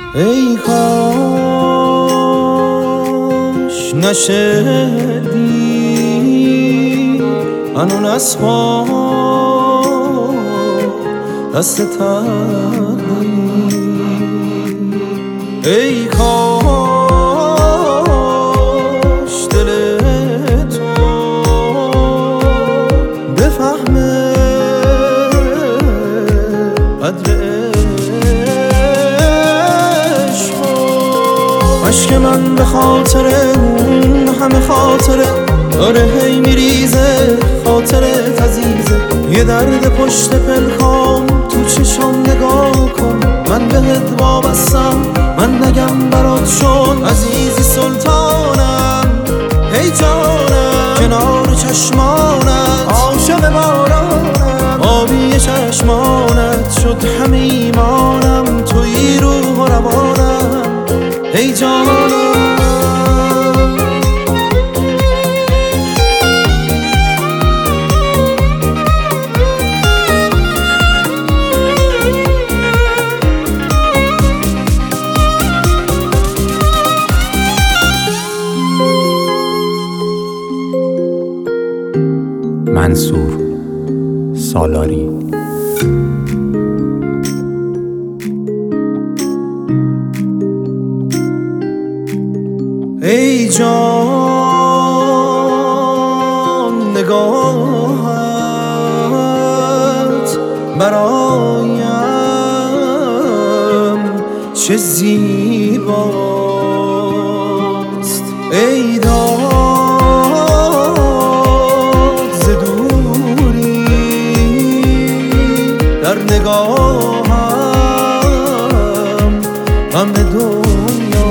ای کاش نشدی هنون از پا دست تنهایی. ای کاش دل تو بفهمه قدر عشق من به خاطر اون همه خاطره داره هی میریزه، خاطرت عزیزه. یه درد پشت پلکام تو چشام نگاه کن، من بهت وابستم، من نگم برات چون عزیزی سلطانم. هی جانم کنار چشمانت عاشق بارانم، آبی چشمانت شد همه ایمانم، توی روح و روانم. ای جانم منصور سالاری. ای جان نگاهت برایم چه زیباست. ای داد ز دوری در نگاهم غم دنیا.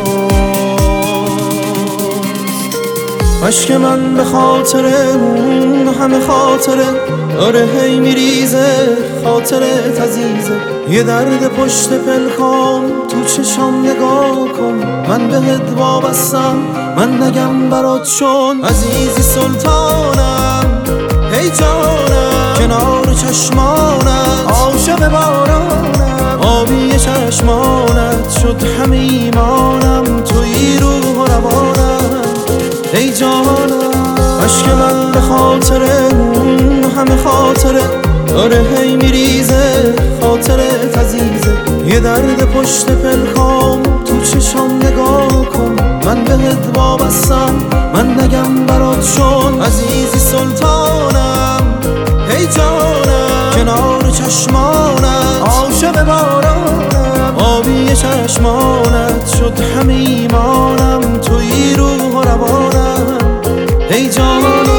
عشق من به خاطر اون همه خاطره داره هی میریزه، خاطرت عزیزه. یه درد پشت پلکام تو چشام نگاه کن، من بهت وابستم، من نگم برات چون عزیزی سلطانم. هی جانم کنار چشمانت عاشق بارانم، آبی چشمانت شد همه ایمانم، توی روح و روانم. ای جانم عشق من به خاطر اون همه خاطره داره هی میریزه، خاطرت عزیزه. یه درد پشت پلکام تو چشام نگاه کن، من بهت وابستم، من نگم برات چون عزیزی سلطانم. ای جانم کنار چشمانت عاشق بارانم، آبی چشمانت شد همه ایمانم، توی روح و روانم. ای جانم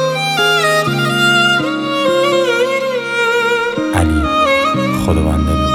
علی خداوند